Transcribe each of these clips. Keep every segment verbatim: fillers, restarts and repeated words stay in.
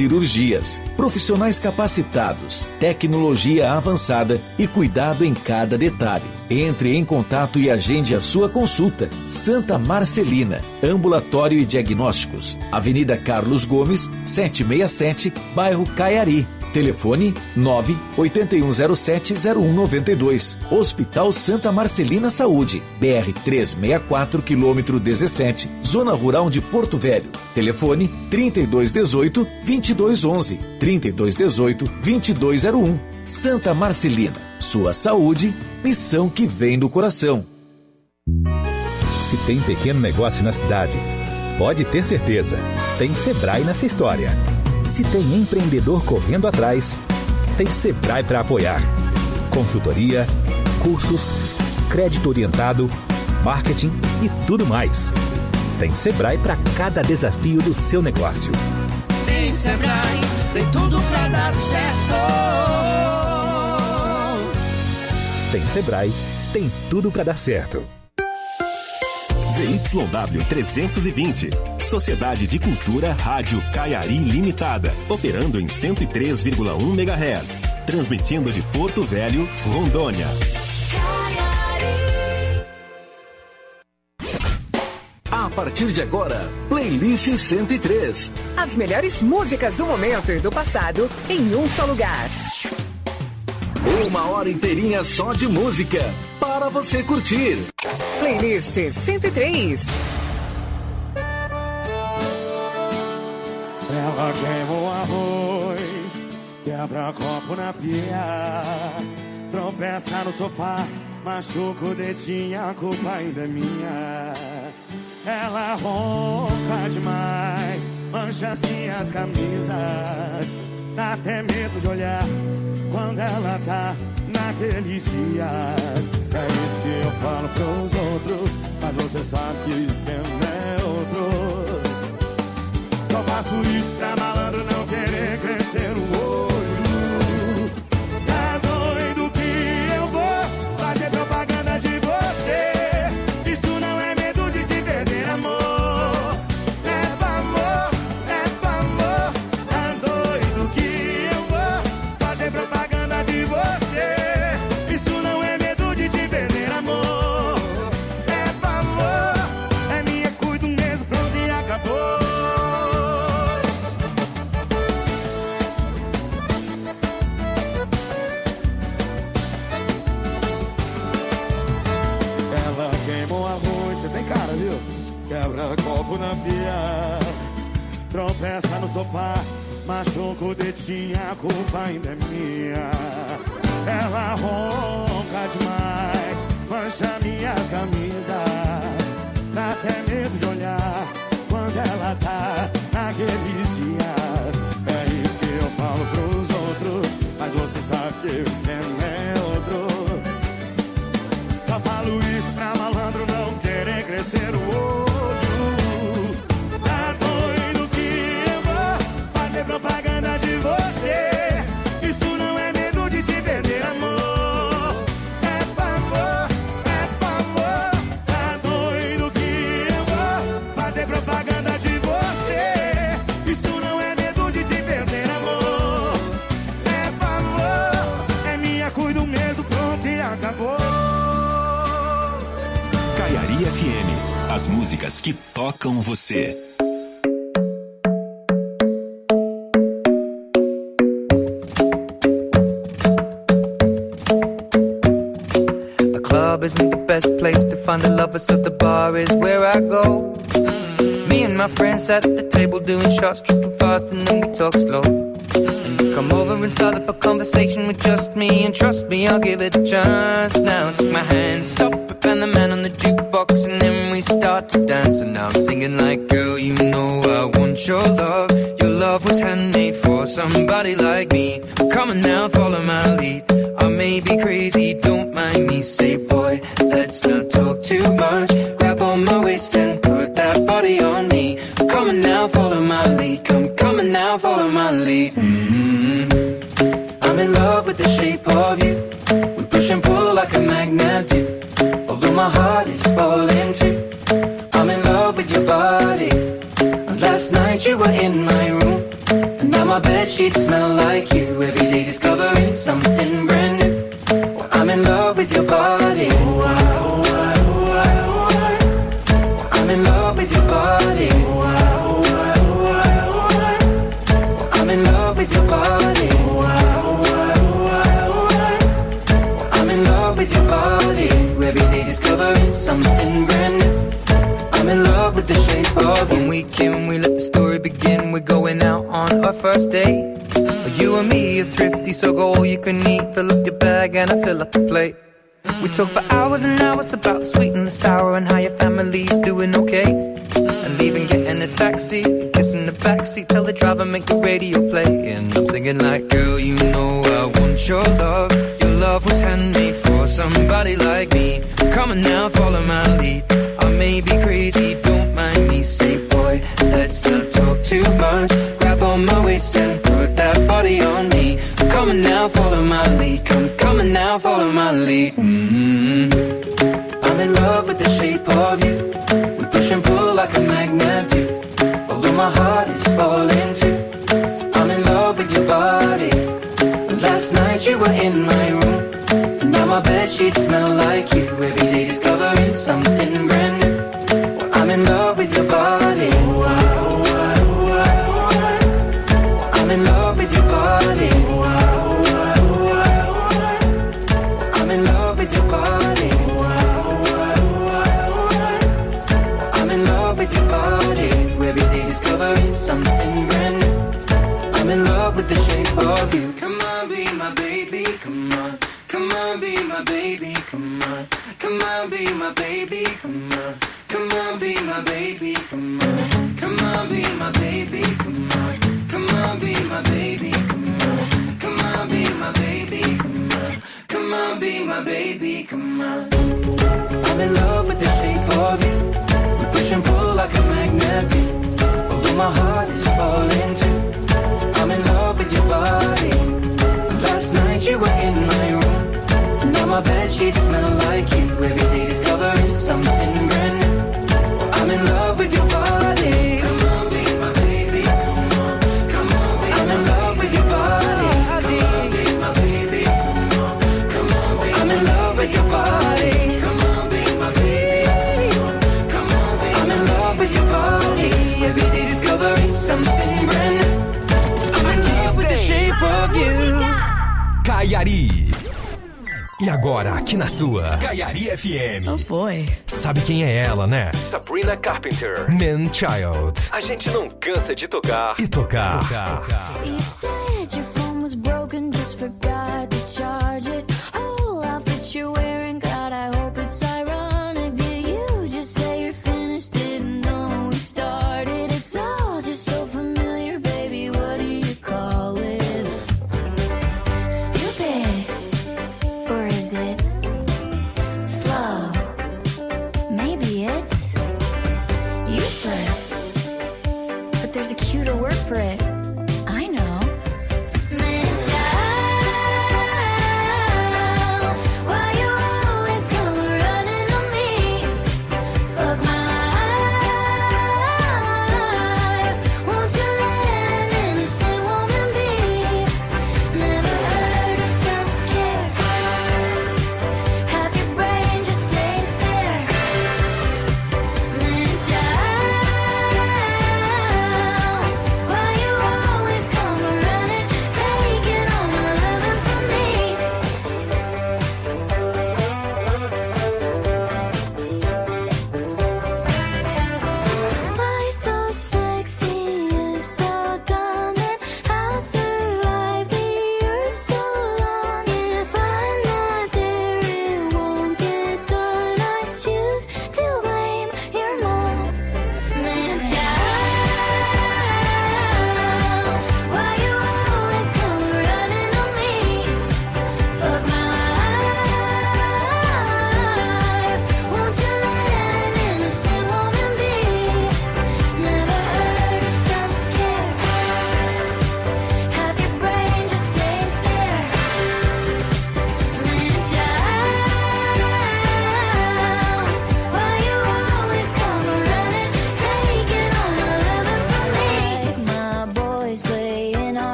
cirurgias. Profissionais capacitados, tecnologia avançada e cuidado em cada detalhe. Entre em contato e agende a sua consulta. Santa Marcelina, Ambulatório e Diagnósticos, Avenida Carlos Gomes, setecentos e sessenta e sete, bairro Caiari. Telefone nove oito um zero sete zero um nove dois. Hospital Santa Marcelina Saúde, B R trezentos e sessenta e quatro, quilômetro dezessete, Zona Rural de Porto Velho. Telefone trinta e dois dezoito, vinte e dois onze, trinta e dois dezoito, vinte e dois zero um. Santa Marcelina, sua saúde, missão que vem do coração. Se tem pequeno negócio na cidade, pode ter certeza, tem Sebrae nessa história. Se tem empreendedor correndo atrás, tem Sebrae para apoiar. Consultoria, cursos, crédito orientado, marketing e tudo mais. Tem Sebrae para cada desafio do seu negócio. Tem Sebrae, tem tudo para dar certo. Tem Sebrae, tem tudo para dar certo. Z Y W trezentos e vinte, Sociedade de Cultura Rádio Caiari Limitada, operando em cento e três vírgula um megahertz, transmitindo de Porto Velho, Rondônia. A partir de agora, Playlist cento e três. As melhores músicas do momento e do passado em um só lugar. Uma hora inteirinha só de música para você curtir. Playlist cento e três. Ela queima o arroz, quebra copo na pia, tropeça no sofá, machuca o dedinho, a culpa ainda é minha. Ela ronca demais, mancha as minhas camisas, dá até medo de olhar quando ela tá naqueles dias. É isso que eu falo pros outros, mas você sabe que o esquema é outro. Só faço isso pra malandro não querer crescer o olho. Tá doido que eu vou fazer propaganda de você. Isso não é medo de te perder, amor. É pra amor, é pra amor. Tá doido que eu vou fazer propaganda de você. Isso não é medo de te perder, amor. É pra amor, é minha, cuido mesmo, pronto e acabou. Quebra copo na pia, tropeça no sofá, machuca o dedinho, a culpa ainda é minha. Ela ronca demais, mancha minhas camisas, dá até medo de olhar quando ela tá naqueles dias. É isso que eu falo pros outros, mas você sabe que o esquema é outro. Só falo isso pra malandro não querer crescer o olho. Propaganda de você, isso não é medo de te perder, amor. É pra amor, é pra amor. Tá doido que eu vou fazer propaganda de você. Isso não é medo de te perder, amor. É pra amor, é minha, cuido mesmo, pronto e acabou. Caiari F M, as músicas que tocam você. Isn't the best place to find the lovers, so the bar is where I go. Mm-hmm. Me and my friends at the table doing shots, tripping fast, and then we talk slow. Mm-hmm. And you come over and start up a conversation with just me, and trust me, I'll give it a chance. Now take my hand, stop it, and the man on the jukebox, and then we start to dance. And now I'm singing like, girl, you know I want your love. Your love was handmade for somebody like me. Come on now, follow my lead. I may be crazy, don't mind me. Say, boy, let's not talk too much. Grab on my waist and put that body on me. Come on now, follow my lead. Come, come on now, follow my lead. Mm-hmm. I'm in love with the shape of you. We push and pull like a magnet do. Although my heart is falling too. I'm in love with your body. And last night you were in my room, and now my bedsheets smell like you. Every day discovering something brand new. Well, I'm in love with your body. Oh, I, oh, I, oh, I, oh, I. Well, I'm in love with your body. Oh, I, oh, I, oh, I, oh, I. Well, I'm in love with your body. Oh, I, oh, I, oh, I, oh, I. Well, I'm in love with your body. Every day discovering something brand new. I'm in love with the shape of you. When we came, we let the story begin. We're going out on our first date. You and me are thrifty, so go all you can eat. Fill up your bag and I fill up the plate. We talk for hours and hours about the sweet and the sour and how your family's doing okay. And leaving, getting a taxi, kissing the backseat, tell the driver make the radio play. And I'm singing like, girl, you know I want your love. Your love was handmade for somebody like me. Come on now, follow my lead. I may be crazy, don't mind me. Say, boy, let's not talk too much. Grab on my waist and put that body on me. Come on now, follow my lead. Come, come on now, follow my lead. Mm-hmm. I'm in love with the shape of you. We push and pull like a magnet do. Although my heart is falling too. I'm in love with your body. Last night you were in my room. And now my bedsheets smell like you. Every day discovering something brand new. Well, I'm in love with your body. Oh, I, oh, I, oh, I, oh, I. I'm in love with your body. Oh, I, oh, I, oh, I, oh, I. I'm in love with your body. Oh, I, oh, I, oh, I, oh, I. I'm in love with your body. Every day discovering something brand new. I'm in love with the shape of you. Come on, be my baby, come on. Come on, be my baby, come on. Come on, be my baby, come on. Come on, be my baby, come on. Come on, be my baby, come on. Come on, be my baby, come on. Come on, be my baby, come on. Come on, be my baby, come on. I'm in love with the shape of you. We push and pull like a magnet do. Although my heart is falling too. I'm in love with your body. Last night you were in my room. Now my bedsheets smell like you. Every day discovering something brand new. I'm in love with your body. Come on, be my baby. Come on, come on, be I'm in love with your body. Come on, be my baby. Come on, come on, be I'm in love with your body. Come on, be my baby. Come on, come on, be I'm in love with your body. Every day discovering something brand new. I'm in love with the shape of you. Caiari. E agora, aqui na sua Caiari F M. Oh boy. Sabe quem é ela, né? Sabrina Carpenter. Man Child. A gente não cansa de tocar. E tocar. tocar. You said your phone was broken, just forgot to charge it. Oh, outfit you're wearing, God, I hope it's ironic. Did you just say you're finished? Didn't know we started. It's all just so familiar, baby. What do you call it? Stupid. Or is it slow? Maybe it's useless. But there's a cuter word for it. I know.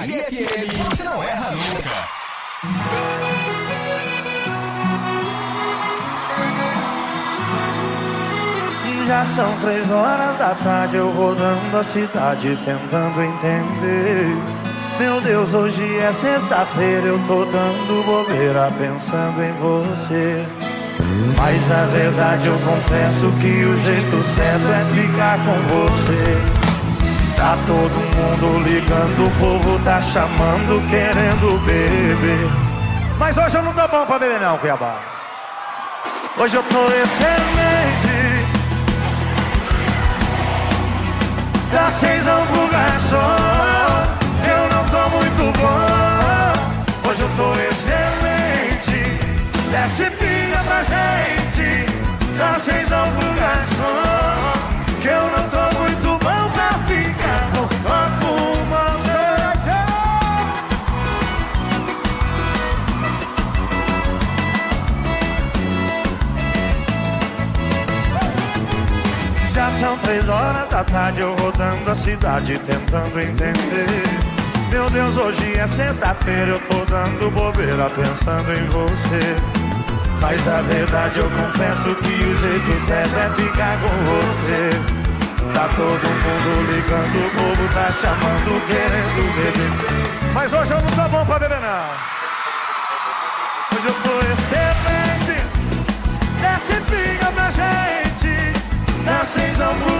Caiaria F M, você não erra nunca. Já são três horas da tarde, eu rodando a cidade tentando entender. Meu Deus, hoje é sexta-feira, eu tô dando bobeira pensando em você. Mas na verdade eu confesso que o jeito certo é ficar com você. Tá todo mundo ligando, o povo tá chamando, querendo beber. Mas hoje eu não tô bom pra beber não, Cuiabá. Hoje eu tô excelente. Dá seisão pro garçom, eu não tô muito bom. Hoje eu tô excelente. Desce pinga pra gente. Dá seisão pro garçom, que eu não tô muito bom pra ficar com toco uma noite. Já são três horas da tarde, eu rodando a cidade tentando entender. Meu Deus, hoje é sexta-feira, eu tô dando bobeira pensando em você. Mas na verdade eu confesso que o jeito certo é ficar com você. Tá todo mundo ligando, o povo tá chamando, querendo beber. Mas hoje eu não tô bom pra beber não. Hoje eu tô excelente. Desce pinga pra gente. Dá seisão pro